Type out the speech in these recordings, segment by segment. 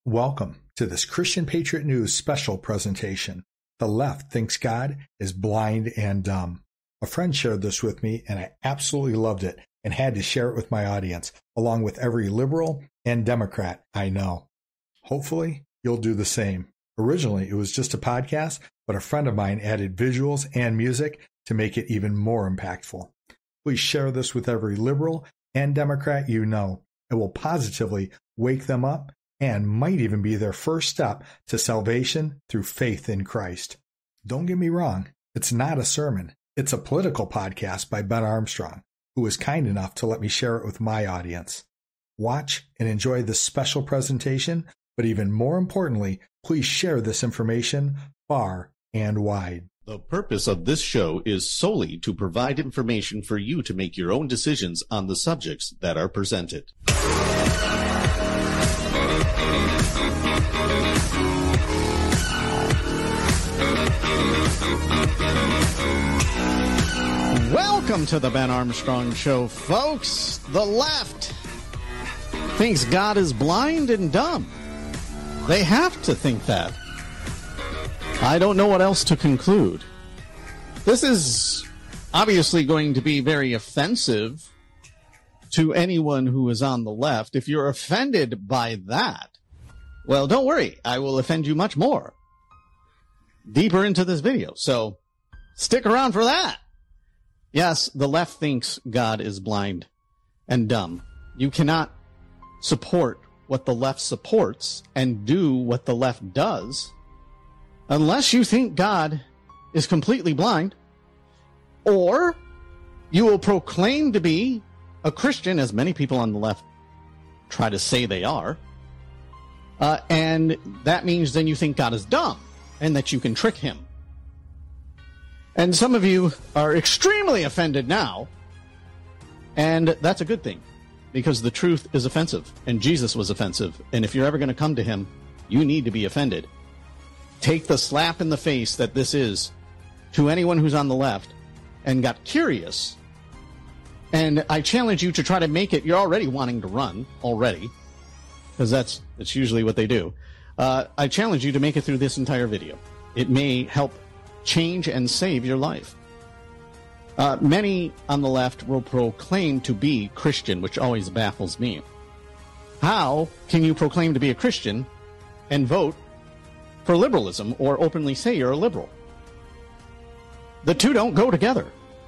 Welcome to this Christian Patriot News special presentation. The left thinks God is blind and dumb. A friend shared this with me and I absolutely loved it and had to share it with my audience, along with every liberal and Democrat I know. Hopefully, you'll do the same. Originally, it was just a podcast, but a friend of mine added visuals and music to make it even more impactful. Please share this with every liberal and Democrat you know. It will positively wake them up and might even be their first step to salvation through faith in Christ. Don't get me wrong, it's not a sermon. It's a political podcast by Ben Armstrong, who was kind enough to let me share it with my audience. Watch and enjoy this special presentation, but even more importantly, please share this information far and wide. The purpose of this show is solely to provide information for you to make your own decisions on the subjects that are presented. Welcome to the Ben Armstrong Show, folks. The left thinks God is blind and dumb. They have to think that. I don't know what else to conclude. This is obviously going to be very offensive to anyone who is on the left. If you're offended by that, well, don't worry. I will offend you much more deeper into this video. So stick around for that. Yes, the left thinks God is blind and dumb. You cannot support what the left supports and do what the left does unless you think God is completely blind, or you will proclaim to be a Christian, as many people on the left try to say they are, and that means then you think God is dumb and that you can trick him. And some of you are extremely offended now, and that's a good thing, because the truth is offensive, and Jesus was offensive, and if you're ever going to come to him, you need to be offended. Take the slap in the face that this is to anyone who's on the left and got curious, and I challenge you to try to make it. You're already wanting to run, already, because that's usually what they do. I challenge you to make it through this entire video. It may help change and save your life. Many on the left will proclaim to be Christian, which always baffles me. How can you proclaim to be a Christian and vote for liberalism or openly say you're a liberal? The two don't go together.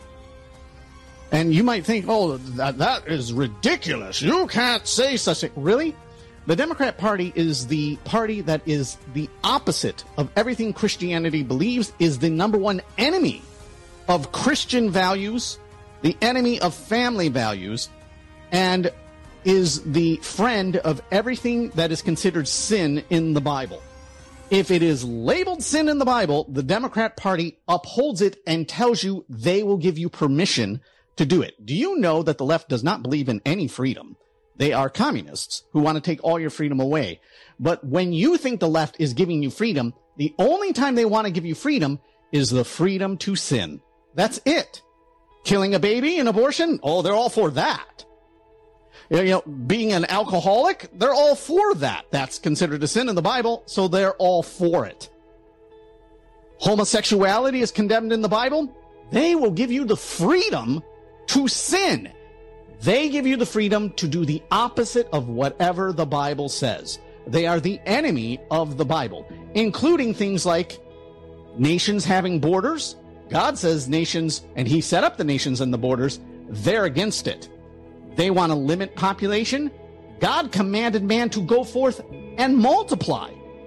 And you might think, oh, that is ridiculous. You can't say such a... Really? The Democrat Party is the party that is the opposite of everything Christianity believes, is the number one enemy of Christian values, the enemy of family values, and is the friend of everything that is considered sin in the Bible. If it is labeled sin in the Bible, the Democrat Party upholds it and tells you they will give you permission to do it. Do you know that the left does not believe in any freedom? They are communists who want to take all your freedom away. But when you think the left is giving you freedom, the only time they want to give you freedom is the freedom to sin. That's it. Killing a baby, an abortion, oh, they're all for that. You know, being an alcoholic, they're all for that. That's considered a sin in the Bible, so they're all for it. Homosexuality is condemned in the Bible. They will give you the freedom to sin. They give you the freedom to do the opposite of whatever the Bible says. They are the enemy of the Bible, including things like nations having borders. God says nations, and he set up the nations and the borders. They're against it. They want to limit population. God commanded man to go forth and multiply.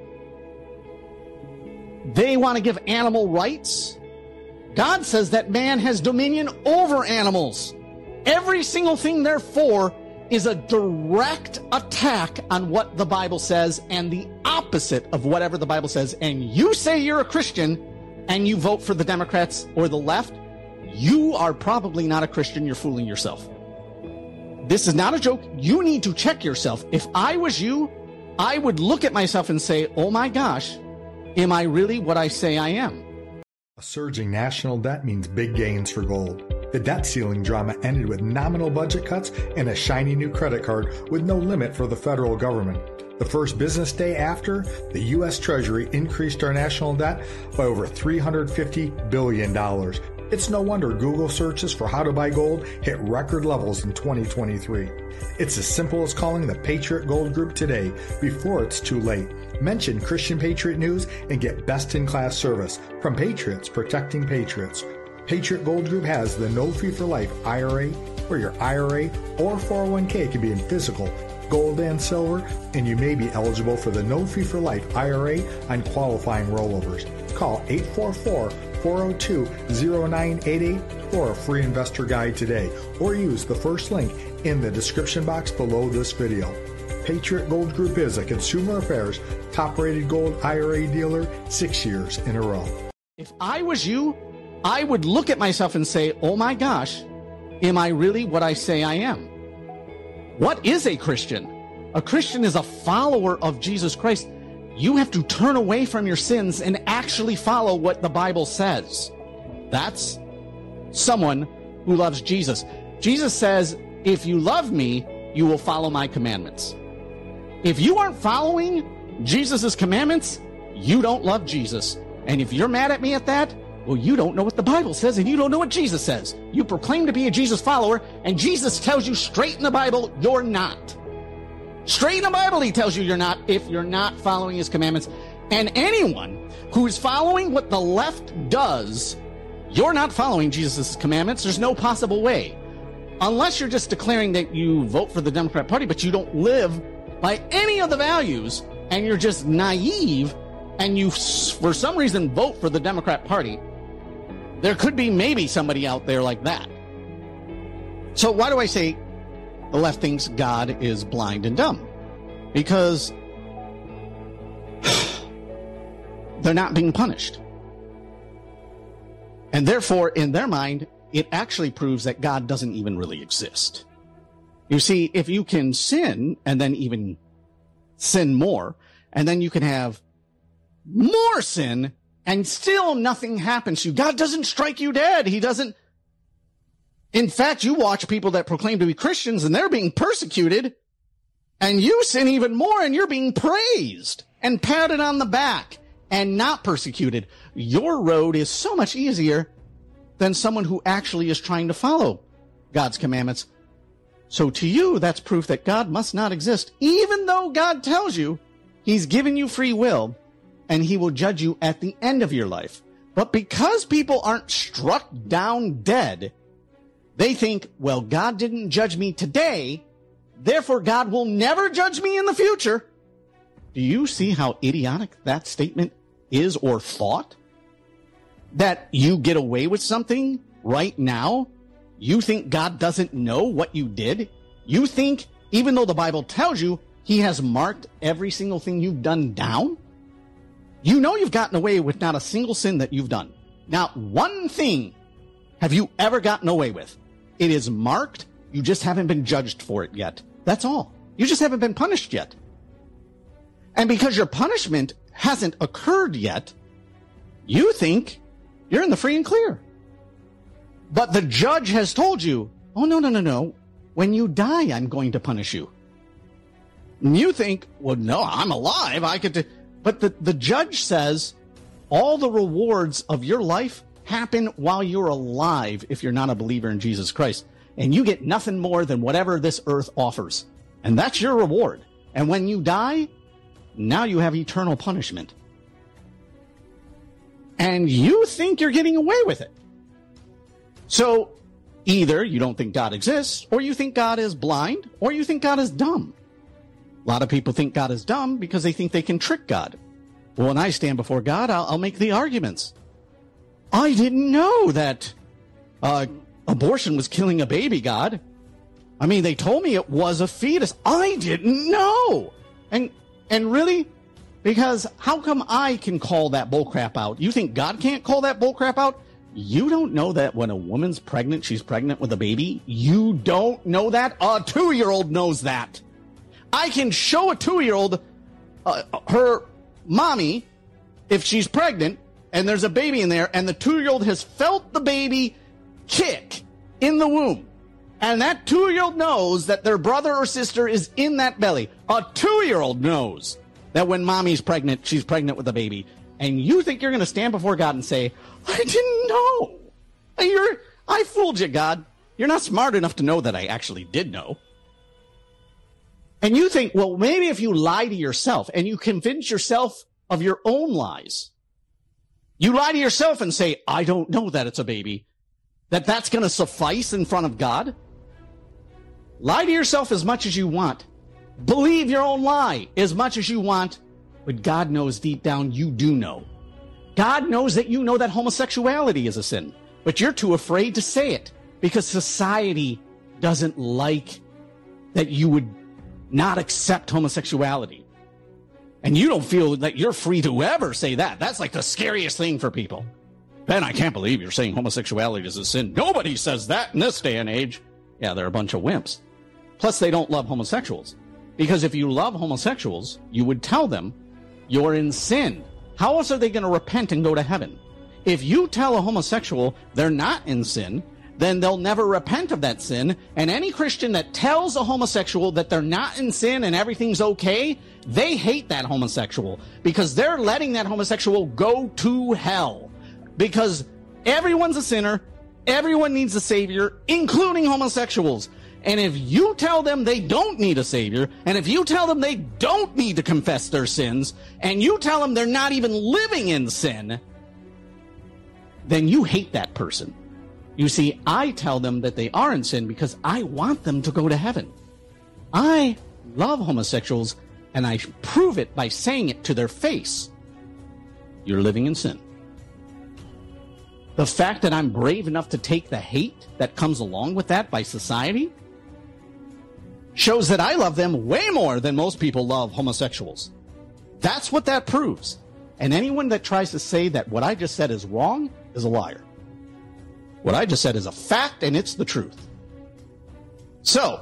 They want to give animal rights. God says that man has dominion over animals. Every single thing they're for is a direct attack on what the Bible says and the opposite of whatever the Bible says. And you say you're a Christian and you vote for the Democrats or the left, you are probably not a Christian. You're fooling yourself. This is not a joke. You need to check yourself. If I was you, I would look at myself and say, oh my gosh, am I really what I say I am? A surging national debt means big gains for gold. The debt ceiling drama ended with nominal budget cuts and a shiny new credit card with no limit for the federal government. The first business day after, the U.S. Treasury increased our national debt by over $350 billion. It's no wonder Google searches for how to buy gold hit record levels in 2023. It's as simple as calling the Patriot Gold Group today before it's too late. Mention Christian Patriot News and get best-in-class service from Patriots Protecting Patriots. Patriot Gold Group has the No Fee for Life IRA, where your IRA or 401k can be in physical, gold and silver, and you may be eligible for the No Fee for Life IRA on qualifying rollovers. Call 844-402-0988 for a free investor guide today, or use the first link in the description box below this video. Patriot Gold Group is a Consumer Affairs top-rated gold IRA dealer 6 years in a row. If I was you, I would look at myself and say, oh my gosh, am I really what I say I am? What is a Christian? A Christian is a follower of Jesus Christ. You have to turn away from your sins and actually follow what the Bible says. That's someone who loves Jesus. Jesus says, if you love me, you will follow my commandments. If you aren't following Jesus' commandments, you don't love Jesus. And if you're mad at me at that, well, you don't know what the Bible says and you don't know what Jesus says. You proclaim to be a Jesus follower, and Jesus tells you straight in the Bible, you're not. Straight in the Bible, he tells you you're not if you're not following his commandments. And anyone who is following what the left does, you're not following Jesus' commandments. There's no possible way. Unless you're just declaring that you vote for the Democrat Party, but you don't live by any of the values, and you're just naive, and you, for some reason, vote for the Democrat Party. There could be maybe somebody out there like that. So why do I say the left thinks God is blind and dumb? Because they're not being punished. And therefore, in their mind, it actually proves that God doesn't even really exist. You see, if you can sin and then even sin more, and then you can have more sin and still nothing happens to you. God doesn't strike you dead. He doesn't. In fact, you watch people that proclaim to be Christians and they're being persecuted, and you sin even more and you're being praised and patted on the back and not persecuted. Your road is so much easier than someone who actually is trying to follow God's commandments. So to you, that's proof that God must not exist, even though God tells you he's given you free will and he will judge you at the end of your life. But because people aren't struck down dead, they think, well, God didn't judge me today, therefore God will never judge me in the future. Do you see how idiotic that statement is, or thought? That you get away with something right now? You think God doesn't know what you did? You think, even though the Bible tells you he has marked every single thing you've done down? You know you've gotten away with not a single sin that you've done. Not one thing have you ever gotten away with. It is marked. You just haven't been judged for it yet. That's all. You just haven't been punished yet. And because your punishment hasn't occurred yet, you think you're in the free and clear. But the judge has told you, oh, no. When you die, I'm going to punish you. And you think, well, no, I'm alive. I could. But the judge says all the rewards of your life happen while you're alive if you're not a believer in Jesus Christ. And you get nothing more than whatever this earth offers. And that's your reward. And when you die, now you have eternal punishment. And you think you're getting away with it. So either you don't think God exists, or you think God is blind, or you think God is dumb. A lot of people think God is dumb because they think they can trick God. Well, when I stand before God, I'll make the arguments. I didn't know that abortion was killing a baby, God. I mean, they told me it was a fetus. I didn't know. And really? Because how come I can call that bullcrap out? You think God can't call that bullcrap out? You don't know that when a woman's pregnant, she's pregnant with a baby? You don't know that? A 2-year-old knows that. I can show a 2-year-old her mommy if she's pregnant and there's a baby in there and the 2-year-old has felt the baby kick in the womb. And that 2-year-old knows that their brother or sister is in that belly. A 2-year-old knows that when mommy's pregnant, she's pregnant with a baby. And you think you're going to stand before God and say, I didn't know. I fooled you, God. You're not smart enough to know that I actually did know. And you think, well, maybe if you lie to yourself and you convince yourself of your own lies, you lie to yourself and say, I don't know that it's a baby, that's going to suffice in front of God? Lie to yourself as much as you want. Believe your own lie as much as you want. But God knows deep down you do know. God knows that you know that homosexuality is a sin. But you're too afraid to say it because society doesn't like that you would not accept homosexuality. And you don't feel that you're free to ever say that. That's like the scariest thing for people. Ben, I can't believe you're saying homosexuality is a sin. Nobody says that in this day and age. Yeah, they're a bunch of wimps. Plus, they don't love homosexuals. Because if you love homosexuals, you would tell them you're in sin. How else are they going to repent and go to heaven? If you tell a homosexual they're not in sin, then they'll never repent of that sin. And any Christian that tells a homosexual that they're not in sin and everything's okay, they hate that homosexual because they're letting that homosexual go to hell. Because everyone's a sinner, everyone needs a savior, including homosexuals. And if you tell them they don't need a savior, and if you tell them they don't need to confess their sins, and you tell them they're not even living in sin, then you hate that person. You see, I tell them that they are in sin because I want them to go to heaven. I love homosexuals, and I prove it by saying it to their face. You're living in sin. The fact that I'm brave enough to take the hate that comes along with that by society shows that I love them way more than most people love homosexuals. That's what that proves. And anyone that tries to say that what I just said is wrong is a liar. What I just said is a fact, and it's the truth. So,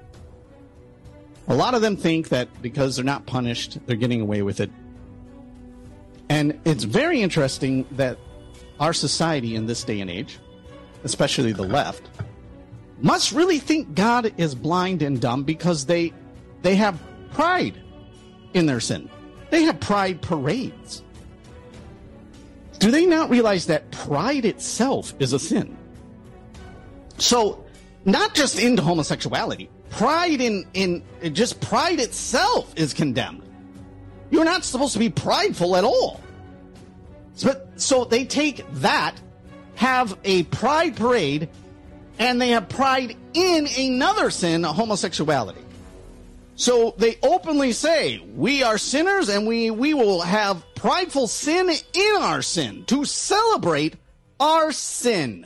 a lot of them think that because they're not punished, they're getting away with it. And it's very interesting that our society in this day and age, especially the left, must really think God is blind and dumb because they have pride in their sin. They have pride parades. Do they not realize that pride itself is a sin? So, not just into homosexuality, pride in just pride itself is condemned. You're not supposed to be prideful at all. So they take that, have a pride parade, and they have pride in another sin, homosexuality. So they openly say, we are sinners and we will have prideful sin in our sin to celebrate our sin.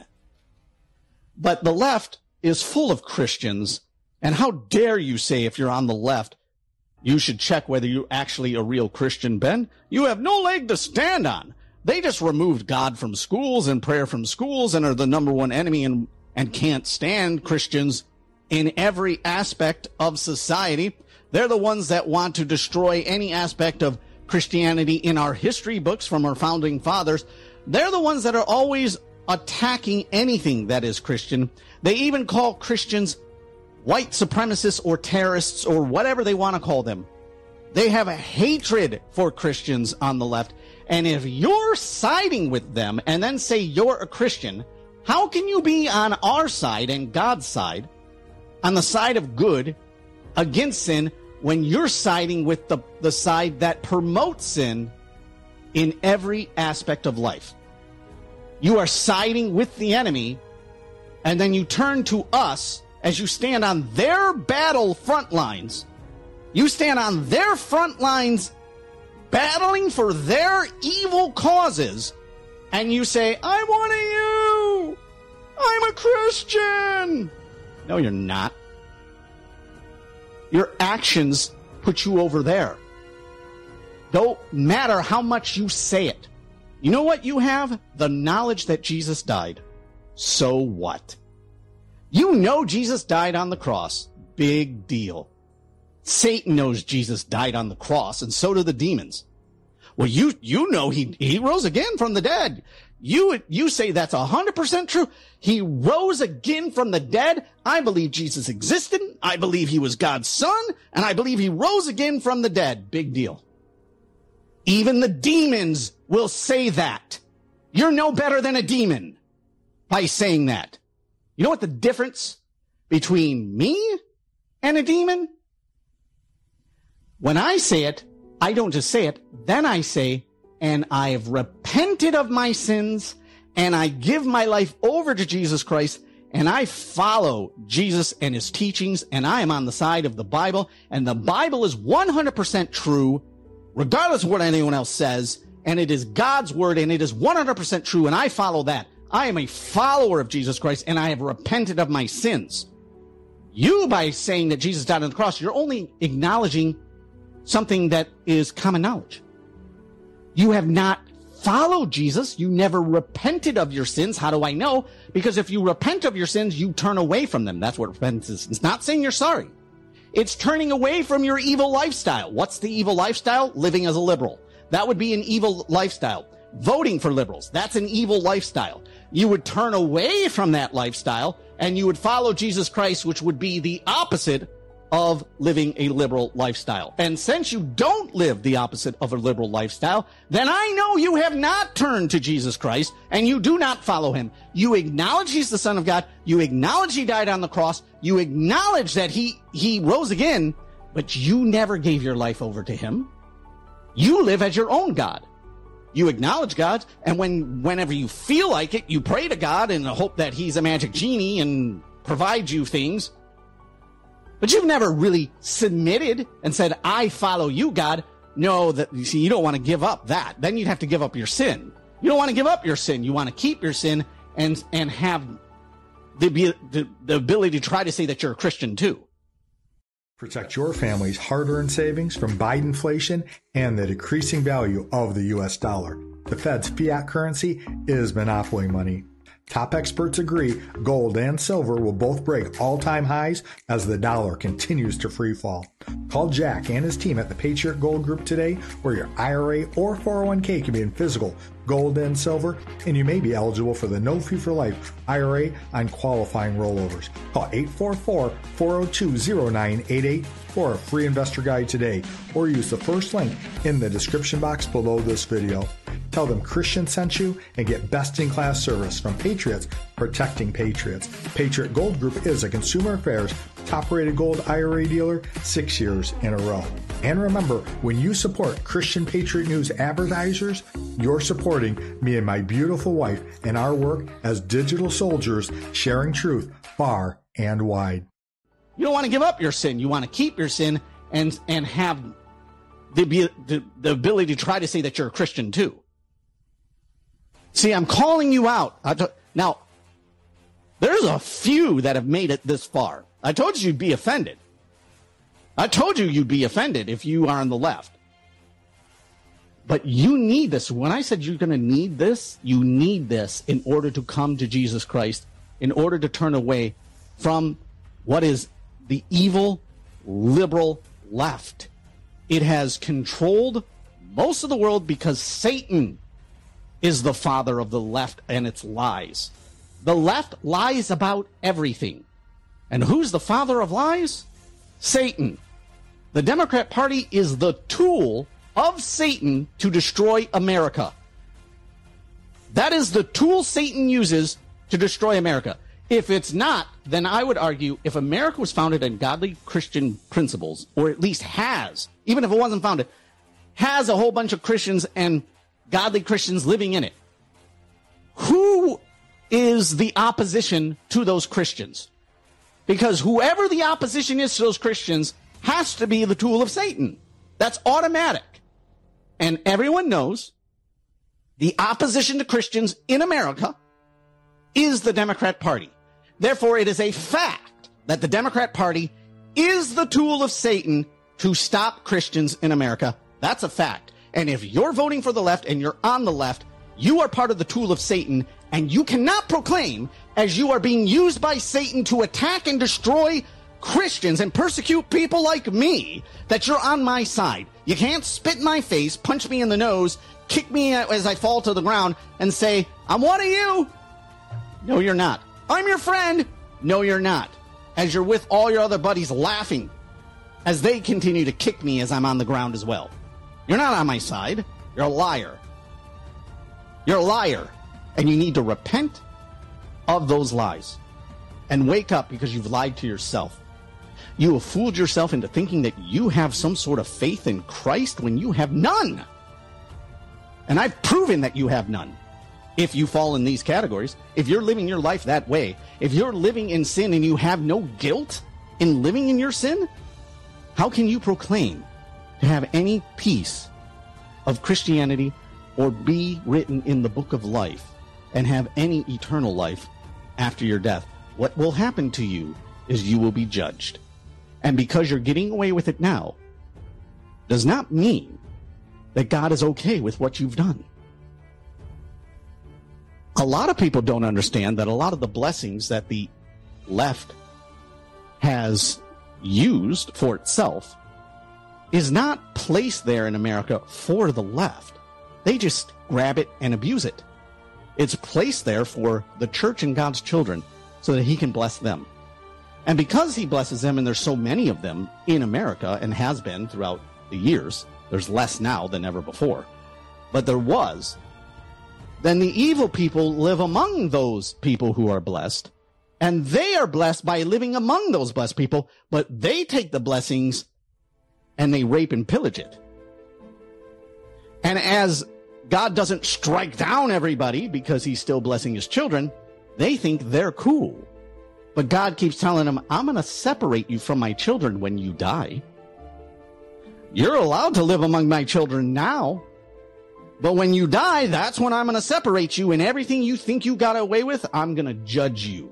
But the left is full of Christians, and how dare you say if you're on the left, you should check whether you're actually a real Christian, Ben? You have no leg to stand on. They just removed God from schools and prayer from schools and are the number one enemy and can't stand Christians in every aspect of society. They're the ones that want to destroy any aspect of Christianity in our history books from our founding fathers. They're the ones that are always attacking anything that is Christian. They even call Christians white supremacists or terrorists or whatever they want to call them. They have a hatred for Christians on the left. And if you're siding with them and then say you're a Christian, how can you be on our side and God's side, on the side of good, against sin, when you're siding with the side that promotes sin in every aspect of life? You are siding with the enemy, and then you turn to us as you stand on their battle front lines. You stand on their front lines battling for their evil causes, and you say, I want you! I'm a Christian! No, you're not. Your actions put you over there. Don't matter how much you say it. You know what you have? The knowledge that Jesus died. So what? You know Jesus died on the cross. Big deal. Satan knows Jesus died on the cross, and so do the demons. Well, you know he rose again from the dead. You say that's 100% true. He rose again from the dead. I believe Jesus existed. I believe he was God's son. And I believe he rose again from the dead. Big deal. Even the demons will say that. You're no better than a demon by saying that. You know what the difference between me and a demon? When I say it, I don't just say it. Then I say, and I've repented of my sins, and I give my life over to Jesus Christ, and I follow Jesus and his teachings, and I am on the side of the Bible, and the Bible is 100% true, regardless of what anyone else says, and it is God's word, and it is 100% true, and I follow that. I am a follower of Jesus Christ, and I have repented of my sins. You, by saying that Jesus died on the cross, you're only acknowledging something that is common knowledge. You have not followed Jesus. You never repented of your sins. How do I know? Because if you repent of your sins, you turn away from them. That's what repentance is. It's not saying you're sorry. It's turning away from your evil lifestyle. What's the evil lifestyle? Living as a liberal. That would be an evil lifestyle. Voting for liberals. That's an evil lifestyle. You would turn away from that lifestyle and you would follow Jesus Christ, which would be the opposite of living a liberal lifestyle. And since you don't live the opposite of a liberal lifestyle, then I know you have not turned to Jesus Christ and you do not follow him. You acknowledge he's the Son of God. You acknowledge he died on the cross. You acknowledge that he rose again, but you never gave your life over to him. You live as your own God. You acknowledge God, and whenever you feel like it, you pray to God in the hope that he's a magic genie and provides you things. But you've never really submitted and said, I follow you, God. No, that you see, you don't want to give up that. Then you'd have to give up your sin. You don't want to give up your sin. You want to keep your sin and have the ability to try to say that you're a Christian too. Protect your family's hard-earned savings from Bidenflation and the decreasing value of the U.S. dollar. The Fed's fiat currency is monopoly money. Top experts agree gold and silver will both break all-time highs as the dollar continues to free fall. Call Jack and his team at the Patriot Gold Group today, where your IRA or 401k can be in physical gold and silver, and you may be eligible for the No Fee for Life IRA on qualifying rollovers. Call 844-402-0988 for a free investor guide today, or use the first link in the description box below this video. Tell them Christian sent you and get best-in-class service from Patriots protecting patriots. Patriot Gold Group is a Consumer Affairs top-rated gold IRA dealer 6 years in a row. And remember, when you support Christian Patriot News advertisers, you're supporting me and my beautiful wife and our work as digital soldiers sharing truth far and wide. You don't want to give up your sin. You want to keep your sin and have the ability to try to say that you're a Christian too. See, I'm calling you out. Now, there's a few that have made it this far. I told you you'd be offended. I told you you'd be offended if you are on the left. But you need this. When I said you're going to need this, you need this in order to come to Jesus Christ, in order to turn away from what is the evil, liberal left. It has controlled most of the world because Satan is the father of the left and its lies. The left lies about everything. And who's the father of lies? Satan. The Democrat Party is the tool of Satan to destroy America. That is the tool Satan uses to destroy America. If it's not, then I would argue if America was founded on godly Christian principles, or at least has, even if it wasn't founded, has a whole bunch of Christians and godly Christians living in it, who is the opposition to those Christians? Because whoever the opposition is to those Christians has to be the tool of Satan. That's automatic. And everyone knows the opposition to Christians in America is the Democrat Party. Therefore, it is a fact that the Democrat Party is the tool of Satan to stop Christians in America. That's a fact. And if you're voting for the left and you're on the left, you are part of the tool of Satan, and you cannot proclaim, as you are being used by Satan to attack and destroy Christians and persecute people like me, that you're on my side. You can't spit in my face, punch me in the nose, kick me as I fall to the ground, and say, I'm one of you. No, you're not. I'm your friend. No, you're not. As you're with all your other buddies laughing as they continue to kick me as I'm on the ground as well. You're not on my side. You're a liar. You're a liar. And you need to repent of those lies and wake up, because you've lied to yourself. You have fooled yourself into thinking that you have some sort of faith in Christ when you have none. And I've proven that you have none. If you fall in these categories, if you're living your life that way, if you're living in sin and you have no guilt in living in your sin, how can you proclaim to have any piece of Christianity or be written in the book of life and have any eternal life after your death? What will happen to you is you will be judged. And because you're getting away with it now, does not mean that God is okay with what you've done. A lot of people don't understand that a lot of the blessings that the left has used for itself is not placed there in America for the left. They just grab it and abuse it. It's placed there for the church and God's children so that he can bless them. And because he blesses them, and there's so many of them in America and has been throughout the years, there's less now than ever before, but there was, then the evil people live among those people who are blessed, and they are blessed by living among those blessed people, but they take the blessings and they rape and pillage it. And as God doesn't strike down everybody because he's still blessing his children, they think they're cool. But God keeps telling them, I'm going to separate you from my children when you die. You're allowed to live among my children now. But when you die, that's when I'm going to separate you, and everything you think you got away with, I'm going to judge you.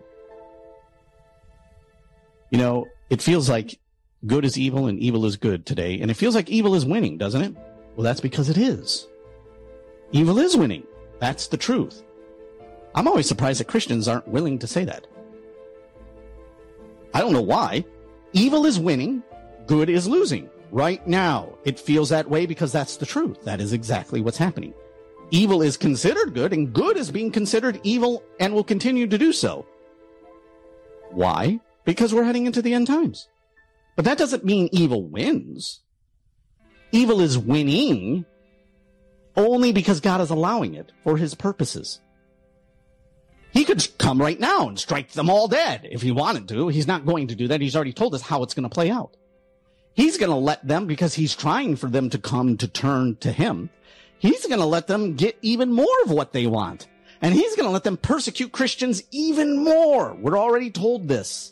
You know, it feels like good is evil and evil is good today, and it feels like evil is winning, doesn't it? Well, that's because it is. Evil is winning. That's the truth. I'm always surprised that Christians aren't willing to say that. I don't know why. Evil is winning, good is losing. Right now, it feels that way because that's the truth. That is exactly what's happening. Evil is considered good, and good is being considered evil and will continue to do so. Why? Because we're heading into the end times. But that doesn't mean evil wins. Evil is winning only because God is allowing it for his purposes. He could come right now and strike them all dead if he wanted to. He's not going to do that. He's already told us how it's going to play out. He's going to let them, because he's trying for them to come to turn to him, he's going to let them get even more of what they want. And he's going to let them persecute Christians even more. We're already told this.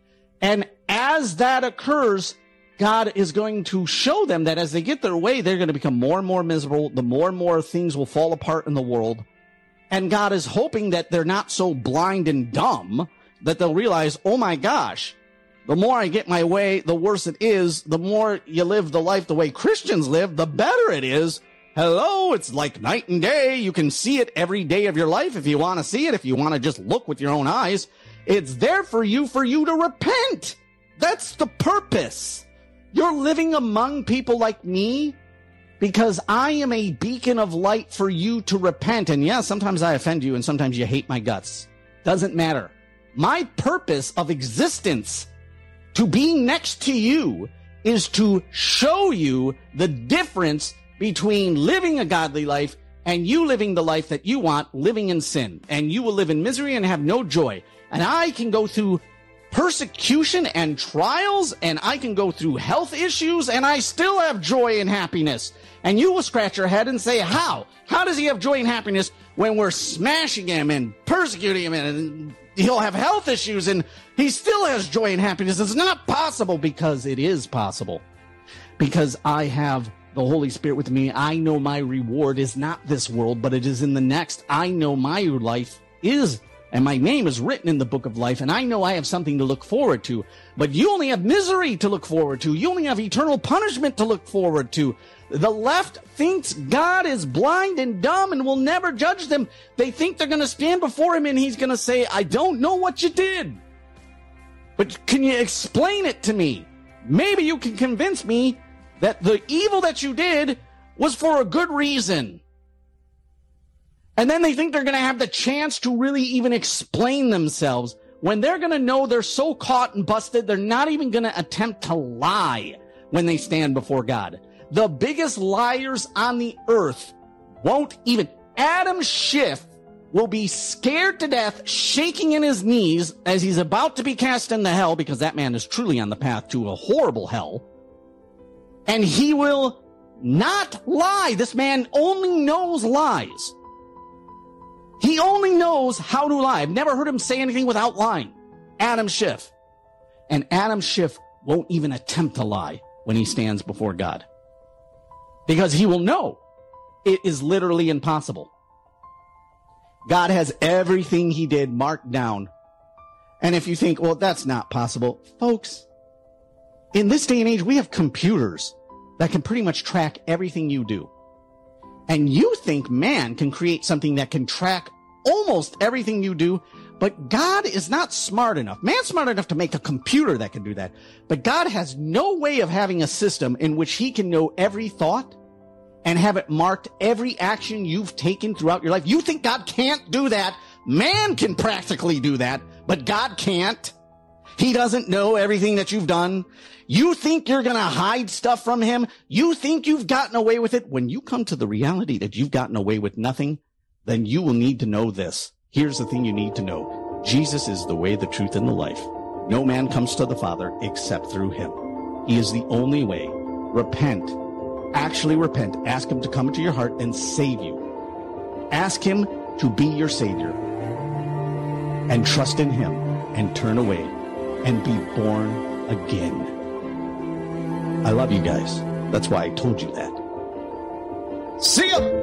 And as that occurs, God is going to show them that as they get their way, they're going to become more and more miserable. The more and more things will fall apart in the world. And God is hoping that they're not so blind and dumb that they'll realize, oh my gosh, the more I get my way, the worse it is. The more you live the life the way Christians live, the better it is. Hello, it's like night and day. You can see it every day of your life if you want to see it, if you want to just look with your own eyes. It's there for you to repent. That's the purpose. You're living among people like me because I am a beacon of light for you to repent. And yeah, sometimes I offend you and sometimes you hate my guts. Doesn't matter. My purpose of existence to be next to you is to show you the difference between living a godly life and you living the life that you want, living in sin. And you will live in misery and have no joy. And I can go through persecution and trials, and I can go through health issues, and I still have joy and happiness. And you will scratch your head and say, how? How does he have joy and happiness when we're smashing him and persecuting him, and he'll have health issues, and he still has joy and happiness? It's not possible, because it is possible. Because I have the Holy Spirit with me. I know my reward is not this world, but it is in the next. I know my life is, and my name is written in the book of life, and I know I have something to look forward to. But you only have misery to look forward to. You only have eternal punishment to look forward to. The left thinks God is blind and dumb and will never judge them. They think they're going to stand before him and he's going to say, I don't know what you did, But can you explain it to me? Maybe you can convince me that the evil that you did was for a good reason. And then they think they're going to have the chance to really even explain themselves when they're going to know they're so caught and busted, they're not even going to attempt to lie when they stand before God. The biggest liars on the earth won't even. Adam Schiff will be scared to death, shaking in his knees as he's about to be cast into hell, because that man is truly on the path to a horrible hell. And he will not lie. This man only knows lies. He only knows how to lie. I've never heard him say anything without lying. Adam Schiff. And Adam Schiff won't even attempt to lie when he stands before God, because he will know it is literally impossible. God has everything he did marked down. And if you think, well, that's not possible, folks, in this day and age, we have computers that can pretty much track everything you do. And you think man can create something that can track almost everything you do, but God is not smart enough. Man's smart enough to make a computer that can do that. But God has no way of having a system in which he can know every thought and have it marked every action you've taken throughout your life. You think God can't do that? Man can practically do that, but God can't. He doesn't know everything that you've done. You think you're going to hide stuff from him? You think you've gotten away with it? When you come to the reality that you've gotten away with nothing, then you will need to know this. Here's the thing you need to know. Jesus is the way, the truth, and the life. No man comes to the Father except through him. He is the only way. Repent. Actually repent. Ask him to come into your heart and save you. Ask him to be your Savior. And trust in him and turn away and be born again. I love you guys. That's why I told you that. See ya!